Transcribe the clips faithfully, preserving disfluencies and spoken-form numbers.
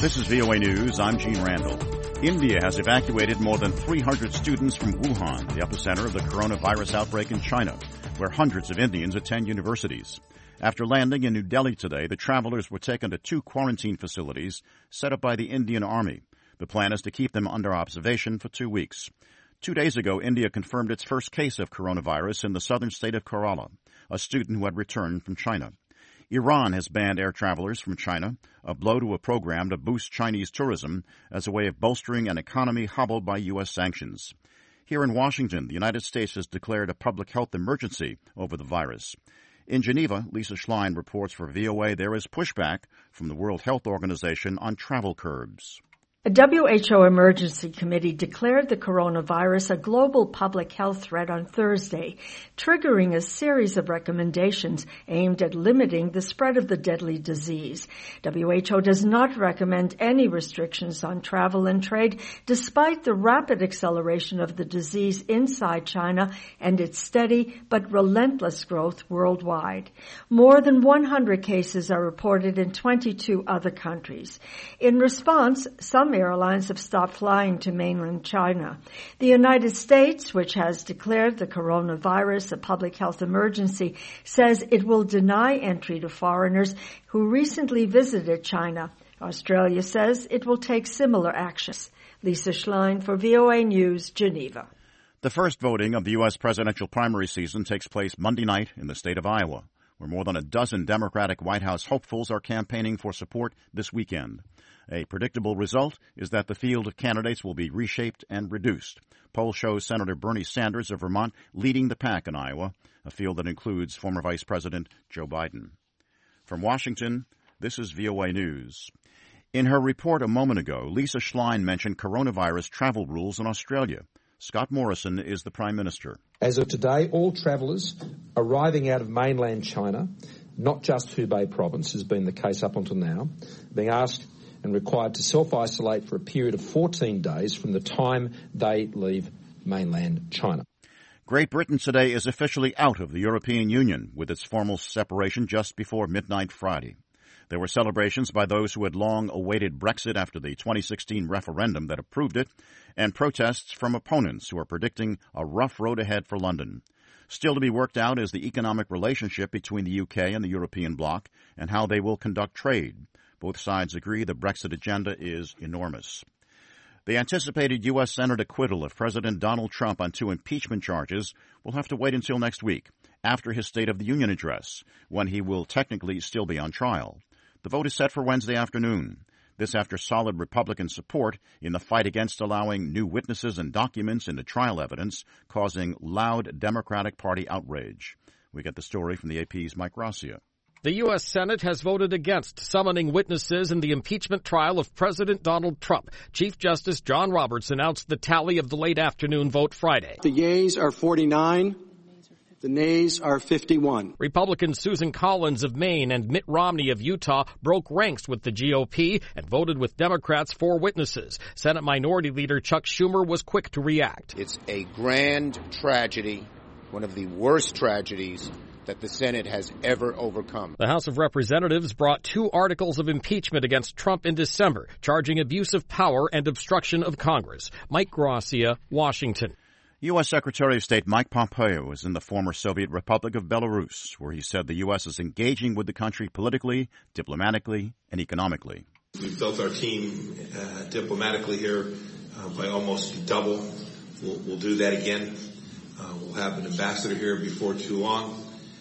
This is V O A News. I'm Gene Randall. India has evacuated more than three hundred students from Wuhan, the epicenter of the coronavirus outbreak in China, where hundreds of Indians attend universities. After landing in New Delhi today, the travelers were taken to two quarantine facilities set up by the Indian Army. The plan is to keep them under observation for two weeks. Two days ago, India confirmed its first case of coronavirus in the southern state of Kerala, a student who had returned from China. Iran has banned air travelers from China, a blow to a program to boost Chinese tourism as a way of bolstering an economy hobbled by U S sanctions. Here in Washington, the United States has declared a public health emergency over the virus. In Geneva, Lisa Schlein reports for V O A there is pushback from the World Health Organization on travel curbs. A W H O emergency committee declared the coronavirus a global public health threat on Thursday, triggering a series of recommendations aimed at limiting the spread of the deadly disease. W H O does not recommend any restrictions on travel and trade, despite the rapid acceleration of the disease inside China and its steady but relentless growth worldwide. More than one hundred cases are reported in twenty-two other countries. In response, some airlines have stopped flying to mainland China. The United States, which has declared the coronavirus a public health emergency, says it will deny entry to foreigners who recently visited China. Australia says it will take similar actions. Lisa Schlein for V O A News, Geneva. The first voting of the U S presidential primary season takes place Monday night in the state of Iowa, where more than a dozen Democratic White House hopefuls are campaigning for support this weekend. A predictable result is that the field of candidates will be reshaped and reduced. Poll shows Senator Bernie Sanders of Vermont leading the pack in Iowa, a field that includes former Vice President Joe Biden. From Washington, this is V O A News. In her report a moment ago, Lisa Schlein mentioned coronavirus travel rules in Australia. Scott Morrison is the Prime Minister. As of today, all travellers arriving out of mainland China, not just Hubei province, has been the case up until now, being asked and required to self-isolate for a period of fourteen days from the time they leave mainland China. Great Britain today is officially out of the European Union, with its formal separation just before midnight Friday. There were celebrations by those who had long awaited Brexit after the twenty sixteen referendum that approved it, and protests from opponents who are predicting a rough road ahead for London. Still to be worked out is the economic relationship between the U K and the European bloc and how they will conduct trade. Both sides agree the Brexit agenda is enormous. The anticipated U S Senate acquittal of President Donald Trump on two impeachment charges will have to wait until next week, after his State of the Union address, when he will technically still be on trial. The vote is set for Wednesday afternoon. This after solid Republican support in the fight against allowing new witnesses and documents into trial evidence, causing loud Democratic Party outrage. We get the story from the A P's Mike Gracia. The U S Senate has voted against summoning witnesses in the impeachment trial of President Donald Trump. Chief Justice John Roberts announced the tally of the late afternoon vote Friday. The yeas are forty-nine. The nays are fifty-one. Republican Susan Collins of Maine and Mitt Romney of Utah broke ranks with the G O P and voted with Democrats for witnesses. Senate Minority Leader Chuck Schumer was quick to react. It's a grand tragedy, one of the worst tragedies that the Senate has ever overcome. The House of Representatives brought two articles of impeachment against Trump in December, charging abuse of power and obstruction of Congress. Mike Gracia, Washington. U S. Secretary of State Mike Pompeo was in the former Soviet Republic of Belarus, where he said the U S is engaging with the country politically, diplomatically, and economically. We've built our team uh, diplomatically here uh, by almost double. We'll, we'll do that again. Uh, we'll have an ambassador here before too long.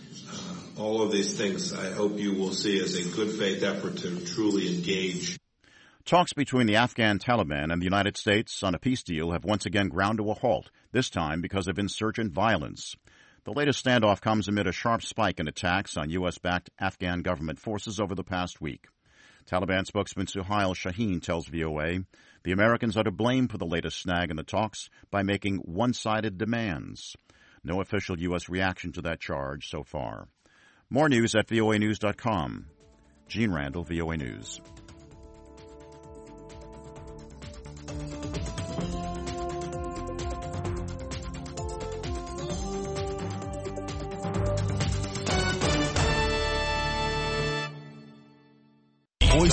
Uh, all of these things I hope you will see as a good faith effort to truly engage. Talks between the Afghan Taliban and the United States on a peace deal have once again ground to a halt, this time because of insurgent violence. The latest standoff comes amid a sharp spike in attacks on U S-backed Afghan government forces over the past week. Taliban spokesman Suhail Shaheen tells V O A the Americans are to blame for the latest snag in the talks by making one-sided demands. No official U S reaction to that charge so far. More news at V O A news dot com. Gene Randall, V O A News.